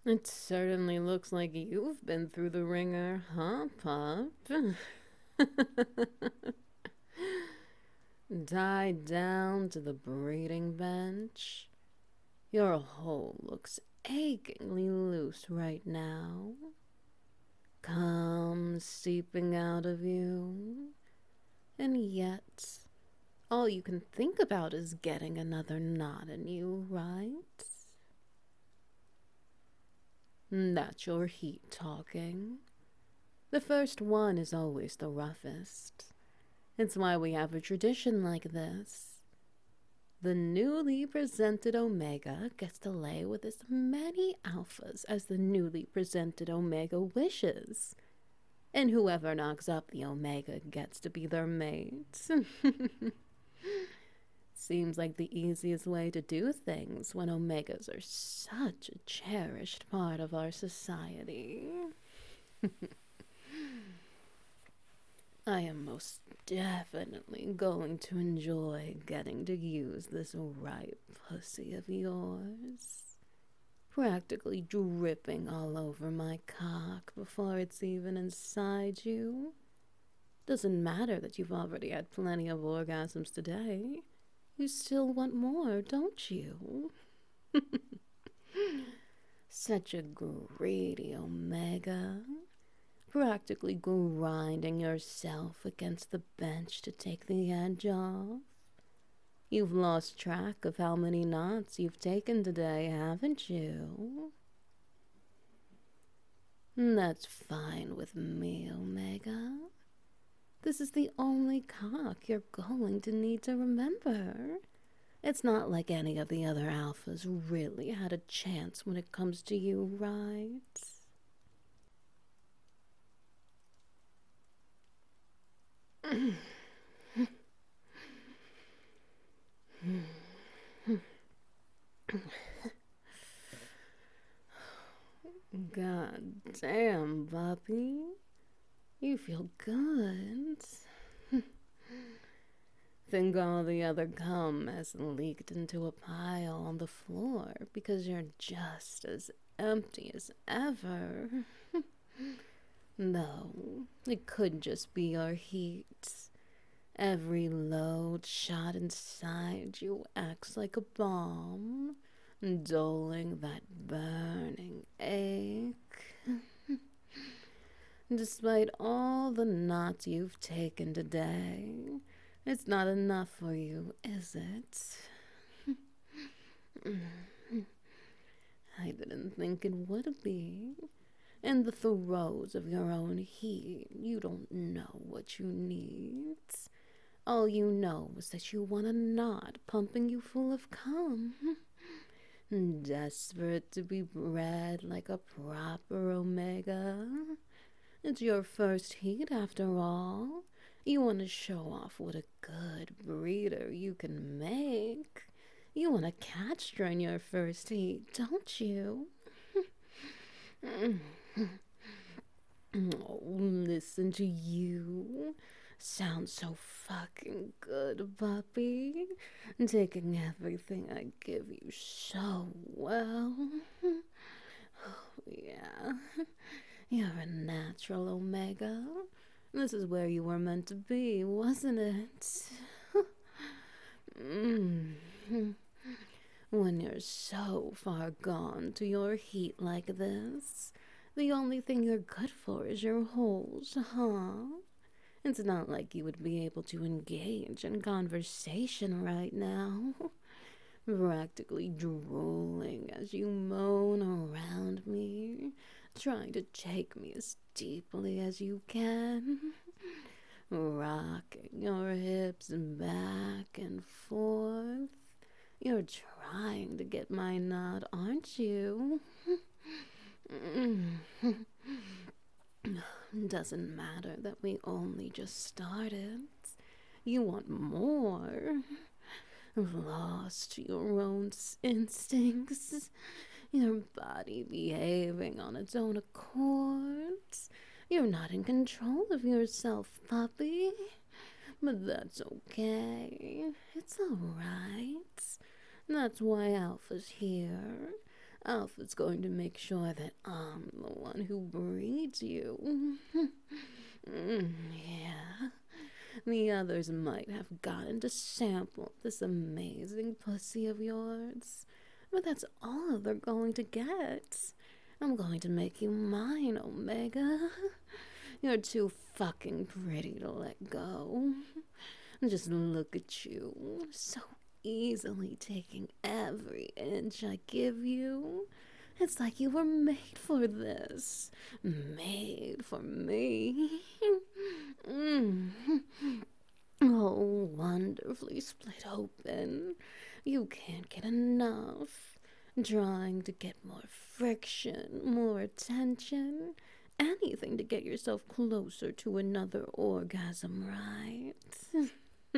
It certainly looks like you've been through the ringer, huh, Pup? Tied down to the breeding bench. Your hole looks achingly loose right now. Come seeping out of you. And yet, all you can think about is getting another knot in you, right? That's your heat talking. The first one is always the roughest. It's why we have a tradition like this. The newly presented Omega gets to lay with as many alphas as the newly presented Omega wishes. And whoever knocks up the Omega gets to be their mate. Seems like the easiest way to do things when Omegas are such a cherished part of our society. I am most definitely going to enjoy getting to use this ripe pussy of yours. Practically dripping all over my cock before it's even inside you. Doesn't matter that you've already had plenty of orgasms today. You still want more, don't you? Such a greedy Omega. Practically grinding yourself against the bench to take the edge off. You've lost track of how many knots you've taken today, haven't you? That's fine with me, Omega. This is the only cock you're going to need to remember. It's not like any of the other alphas really had a chance when it comes to you, right? God damn, Bobby. You feel good. Think all the other cum has leaked into a pile on the floor because you're just as empty as ever. No, it could just be your heat. Every load shot inside you acts like a bomb, doling that burning ache. Despite all the knots you've taken today, it's not enough for you, is it? I didn't think it would be. In the throes of your own heat, you don't know what you need. All you know is that you want a knot pumping you full of cum. Desperate to be bred like a proper Omega. It's your first heat after all. You want to show off what a good breeder you can make. You want to catch during your first heat, don't you? Oh, listen to you. Sounds so fucking good, puppy. Taking everything I give you so well. Oh, yeah. You're a natural Omega. This is where you were meant to be, wasn't it? When you're so far gone to your heat like this, the only thing you're good for is your holes, huh? It's not like you would be able to engage in conversation right now. Practically drooling as you moan around me, trying to take me as deeply as you can. Rocking your hips back and forth. You're trying to get my nod, aren't you? Doesn't matter that we only just started. You want more. Lost to your own instincts. Your body behaving on its own accord. You're not in control of yourself, puppy. But that's okay. It's alright. That's why Alpha's here. Alpha's going to make sure that I'm the one who breeds you. Yeah. The others might have gotten to sample this amazing pussy of yours, but that's all they're going to get. I'm going to make you mine, Omega. You're too fucking pretty to let go. Just look at you, so easily taking every inch I give you. It's like you were made for this. Made for me. Mm. Oh, wonderfully split open. You can't get enough. Trying to get more friction, more attention. Anything to get yourself closer to another orgasm, right?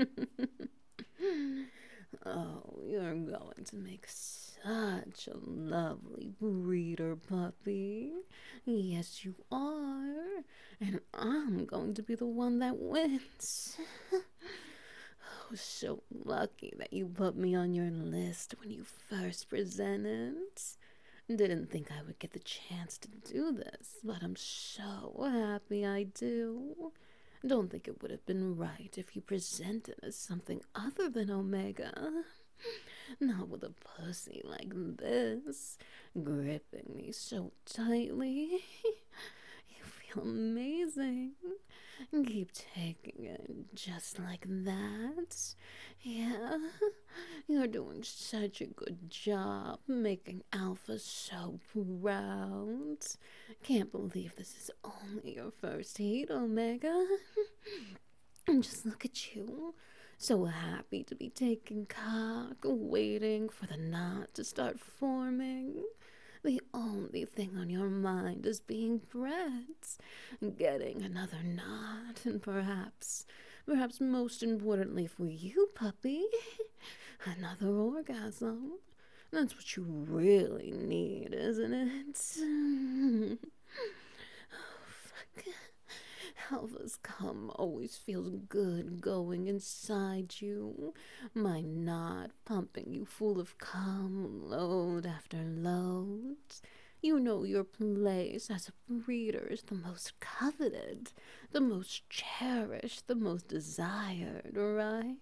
Oh, you're going to make such a lovely breeder puppy. Yes, you are. And I'm going to be the one that wins. Oh, so lucky that you put me on your list when you first presented. Didn't think I would get the chance to do this, but I'm so happy I do. Don't think it would have been right if you presented as something other than Omega. Not with a pussy like this, gripping me so tightly. You feel amazing. Keep taking it just like that. Yeah, you're doing such a good job making Alpha so proud. Can't believe this is only your first heat, Omega. And just look at you. So happy to be taking cock, waiting for the knot to start forming. The only thing on your mind is being bred, getting another knot, and perhaps most importantly for you, puppy, another orgasm. That's what you really need, isn't it? Oh, fuck. Alpha's cum always feels good going inside you. My knot pumping you full of cum, load after load. You know your place as a breeder is the most coveted, the most cherished, the most desired, right?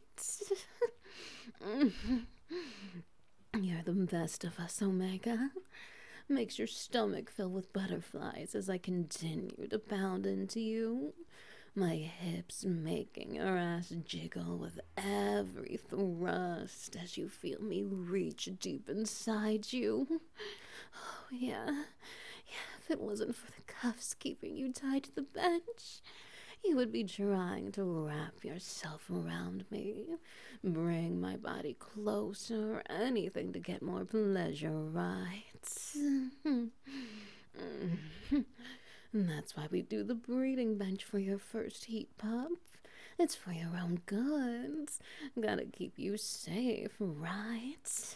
You're the best of us, Omega. Makes your stomach fill with butterflies as I continue to pound into you. My hips making your ass jiggle with every thrust as you feel me reach deep inside you. Oh, yeah. If it wasn't for the cuffs keeping you tied to the bench, you would be trying to wrap yourself around me, bring my body closer, anything to get more pleasure, right? And that's why we do the breeding bench for your first heat, pup. It's for your own good. Gotta keep you safe, right?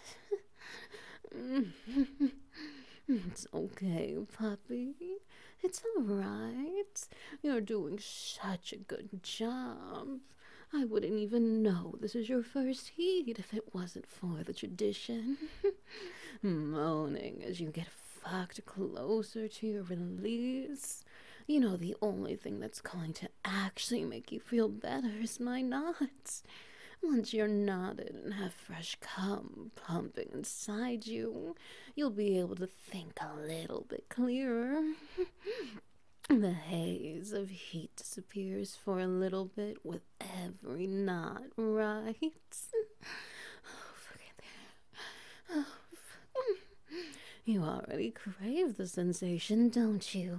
It's okay, puppy. It's alright. You're doing such a good job. I wouldn't even know this is your first heat if it wasn't for the tradition. Moaning as you get fucked closer to your release. You know, the only thing that's going to actually make you feel better is my knots. Once you're knotted and have fresh cum pumping inside you, you'll be able to think a little bit clearer. The haze of heat disappears for a little bit with every knot, right? Oh, forget that. Oh, you already crave the sensation, don't you?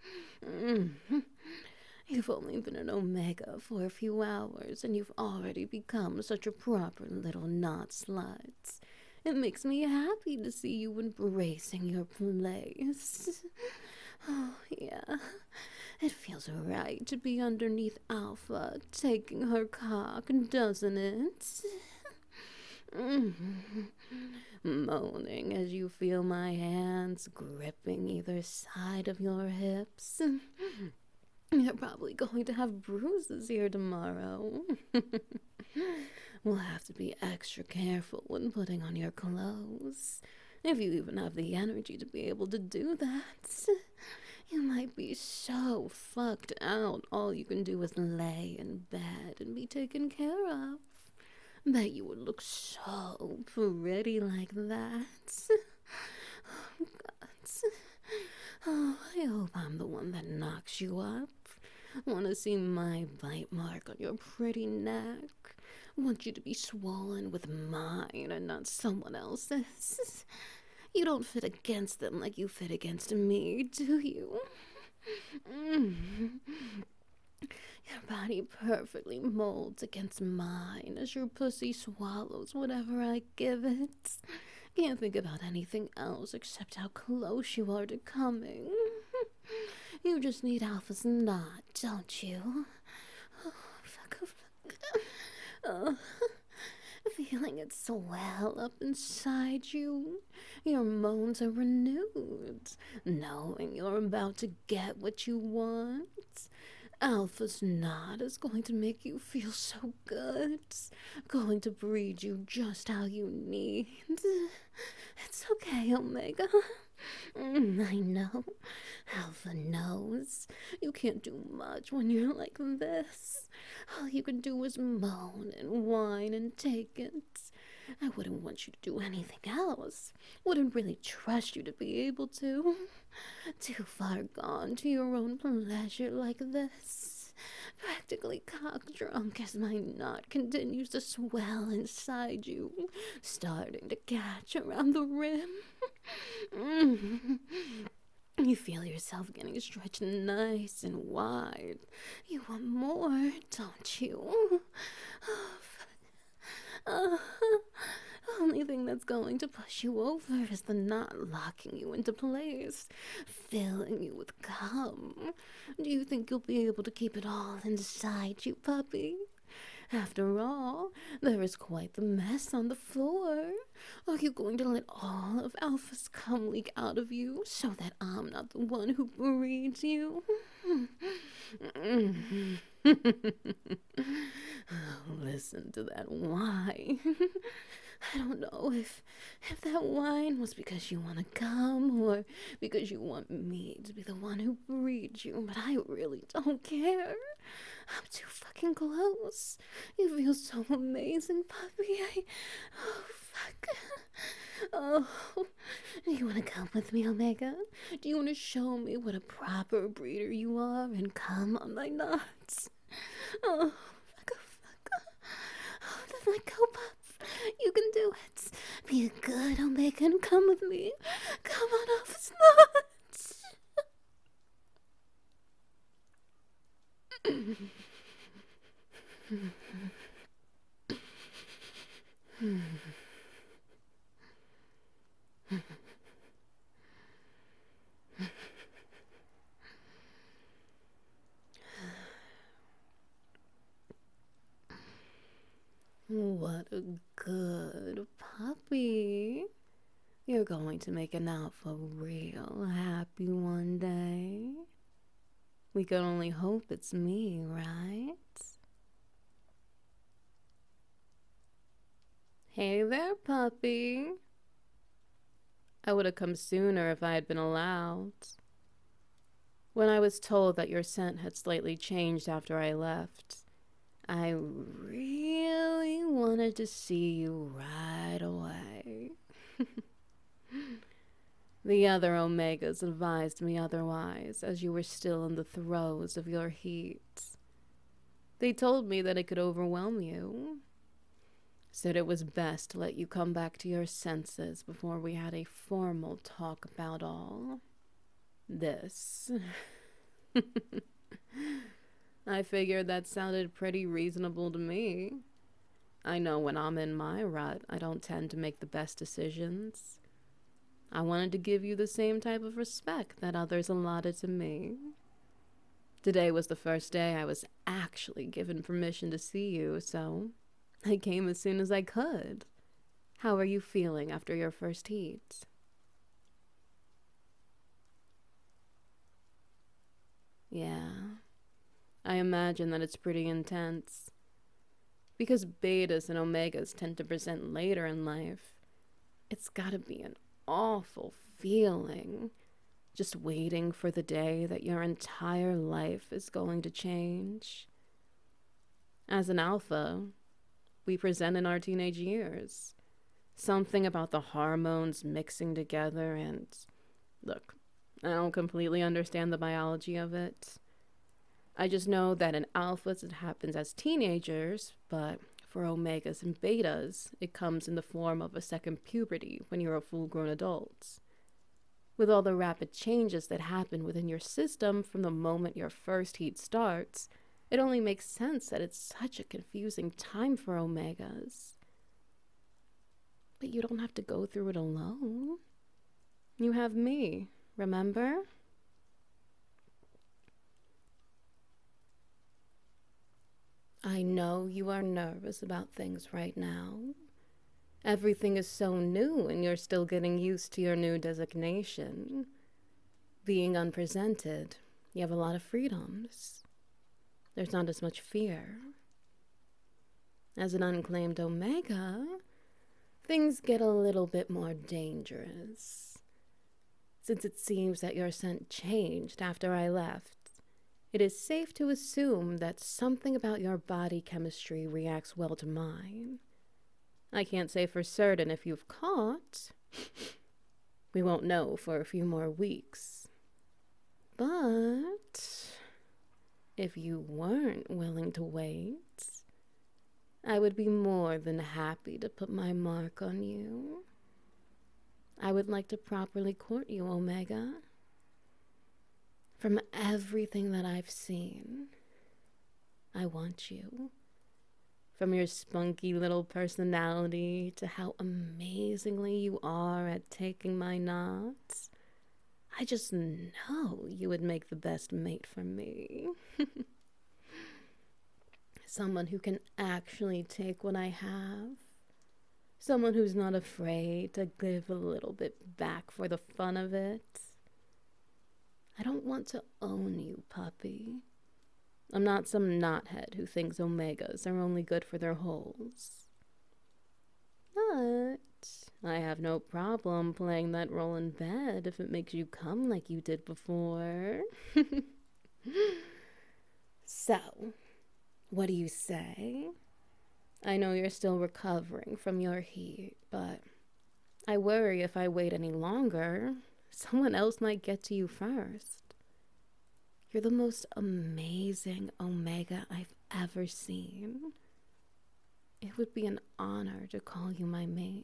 You've only been an Omega for a few hours, and you've already become such a proper little knot slut. It makes me happy to see you embracing your place. Oh, yeah. It feels right to be underneath Alpha, taking her cock, doesn't it? Moaning as you feel my hands gripping either side of your hips. You're probably going to have bruises here tomorrow. We'll have to be extra careful when putting on your clothes. If you even have the energy to be able to do that. You might be so fucked out, all you can do is lay in bed and be taken care of. Bet you would look so pretty like that. Oh, God. Oh, I hope I'm the one that knocks you up. Want to see my bite mark on your pretty neck. Want you to be swollen with mine and not someone else's. You don't fit against them like you fit against me, do you? Your body perfectly molds against mine as your pussy swallows whatever I give it. Can't think about anything else except how close you are to coming. You just need Alpha's nod, don't you? Oh, fuck, oh, fuck. Oh, feeling it swell up inside you. Your moans are renewed, knowing you're about to get what you want. Alpha's nod is going to make you feel so good. Going to breed you just how you need. It's okay, Omega. I know. Alpha knows. You can't do much when you're like this. All you can do is moan and whine and take it. I wouldn't want you to do anything else. Wouldn't really trust you to be able to. Too far gone to your own pleasure like this. Practically cock drunk as my knot continues to swell inside you, starting to catch around the rim. You feel yourself getting stretched nice and wide. You want more, don't you? Only thing that's going to push you over is the knot locking you into place, filling you with cum. Do you think you'll be able to keep it all inside you, puppy? After all, there is quite the mess on the floor. Are you going to let all of Alpha's cum leak out of you so that I'm not the one who breeds you? Listen to that whine. I don't know if that whine was because you want to come or because you want me to be the one who breeds you, but I really don't care. I'm too fucking close. You feel so amazing, puppy. Oh, fuck. Oh, do you want to come with me, Omega? Do you want to show me what a proper breeder you are and come on my nuts? Oh, fuck, oh, fuck. Oh, then let go, pup. You can do it. Be a good Omega and come with me. Come on off his nuts. What a good puppy. You're going to make an Alpha real happy one day. We can only hope it's me, right? Hey there, puppy. I would have come sooner if I had been allowed. When I was told that your scent had slightly changed after I left, I really wanted to see you right away. The other Omegas advised me otherwise, as you were still in the throes of your heat. They told me that it could overwhelm you. Said it was best to let you come back to your senses before we had a formal talk about all this. I figured that sounded pretty reasonable to me. I know when I'm in my rut, I don't tend to make the best decisions. I wanted to give you the same type of respect that others allotted to me. Today was the first day I was actually given permission to see you, so I came as soon as I could. How are you feeling after your first heat? Yeah, I imagine that it's pretty intense. Because betas and omegas tend to present later in life, it's gotta be an awful feeling, just waiting for the day that your entire life is going to change. As an alpha, we present in our teenage years. Something about the hormones mixing together, and look, I don't completely understand the biology of it. I just know that in alphas it happens as teenagers, but for omegas and betas, it comes in the form of a second puberty when you're a full grown adult. With all the rapid changes that happen within your system from the moment your first heat starts, it only makes sense that it's such a confusing time for omegas. But you don't have to go through it alone. You have me, remember? I know you are nervous about things right now. Everything is so new and you're still getting used to your new designation. Being unpresented, you have a lot of freedoms. There's not as much fear. As an unclaimed Omega, things get a little bit more dangerous. Since it seems that your scent changed after I left, it is safe to assume that something about your body chemistry reacts well to mine. I can't say for certain if you've caught. We won't know for a few more weeks. But if you weren't willing to wait, I would be more than happy to put my mark on you. I would like to properly court you, Omega. From everything that I've seen, I want you. From your spunky little personality to how amazingly you are at taking my knots, I just know you would make the best mate for me. Someone who can actually take what I have. Someone who's not afraid to give a little bit back for the fun of it. I don't want to own you, puppy. I'm not some knothead who thinks omegas are only good for their holes. But I have no problem playing that role in bed if it makes you come like you did before. So, what do you say? I know you're still recovering from your heat, but I worry if I wait any longer, someone else might get to you first. You're the most amazing Omega I've ever seen. It would be an honor to call you my mate.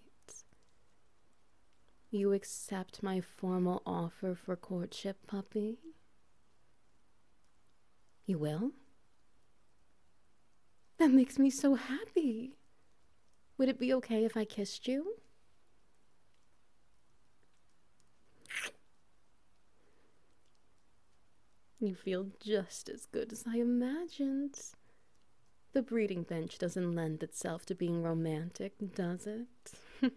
You accept my formal offer for courtship, puppy? You will? That makes me so happy. Would it be okay if I kissed you? You feel just as good as I imagined. The breeding bench doesn't lend itself to being romantic, does it?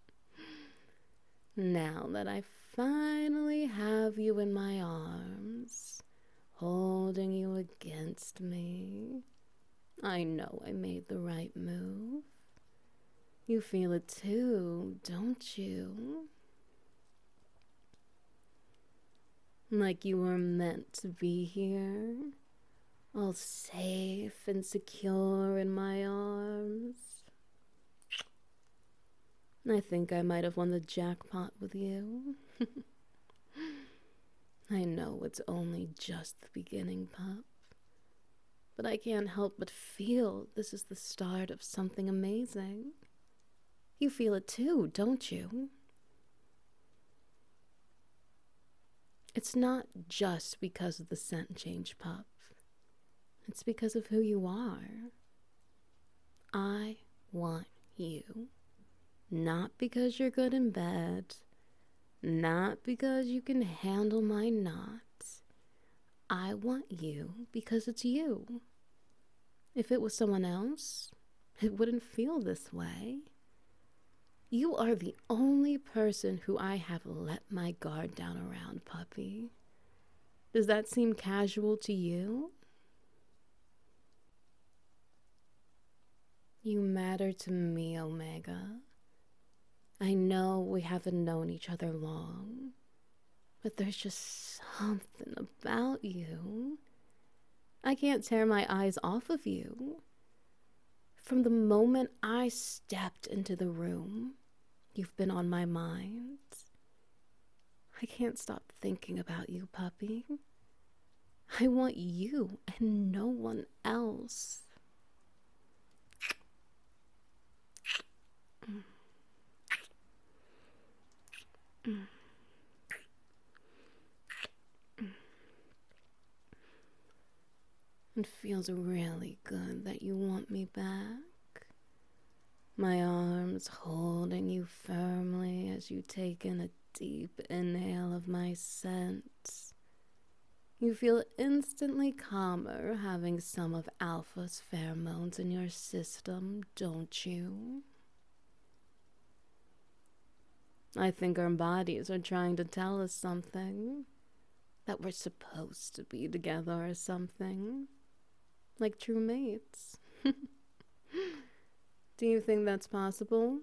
Now that I finally have you in my arms, holding you against me, I know I made the right move. You feel it too, don't you? Like you were meant to be here, all safe and secure in my arms. I think I might have won the jackpot with you. I know it's only just the beginning, pup. But I can't help but feel this is the start of something amazing. You feel it too, don't you? It's not just because of the scent change, pup. It's because of who you are. I want you. Not because you're good in bed. Not because you can handle my knots. I want you because it's you. If it was someone else, it wouldn't feel this way. You are the only person who I have let my guard down around, puppy. Does that seem casual to you? You matter to me, Omega. I know we haven't known each other long, but there's just something about you. I can't tear my eyes off of you. From the moment I stepped into the room, you've been on my mind. I can't stop thinking about you, puppy. I want you and no one else. It feels really good that you want me back. My arms holding you firmly as you take in a deep inhale of my scent. You feel instantly calmer having some of Alpha's pheromones in your system, don't you? I think our bodies are trying to tell us something. That we're supposed to be together or something. Like true mates. Do you think that's possible?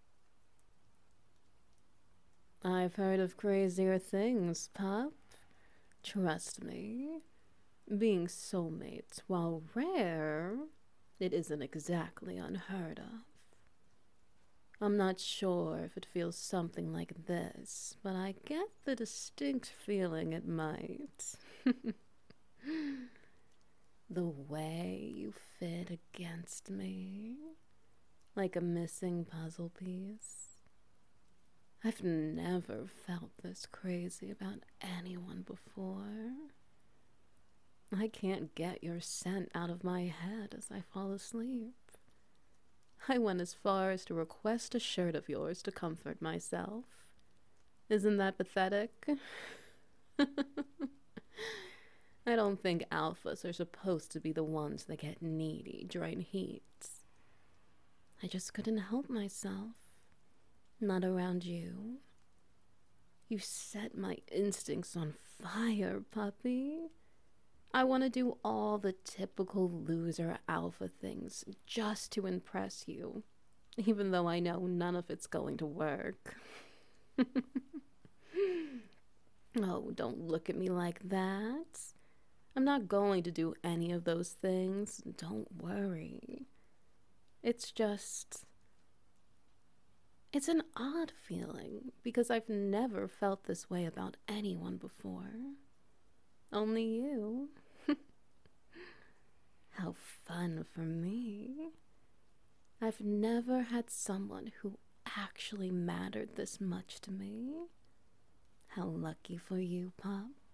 I've heard of crazier things, pup. Trust me. Being soulmates, while rare, it isn't exactly unheard of. I'm not sure if it feels something like this, but I get the distinct feeling it might. The way you fit against me, like a missing puzzle piece. I've never felt this crazy about anyone before. I can't get your scent out of my head as I fall asleep. I went as far as to request a shirt of yours to comfort myself. Isn't that pathetic? I don't think alphas are supposed to be the ones that get needy during heats. I just couldn't help myself. Not around you. You set my instincts on fire, puppy. I want to do all the typical loser alpha things just to impress you, even though I know none of it's going to work. Oh, don't look at me like that. I'm not going to do any of those things. Don't worry. It's just. It's an odd feeling because I've never felt this way about anyone before. Only you. How fun for me. I've never had someone who actually mattered this much to me. How lucky for you, Pop.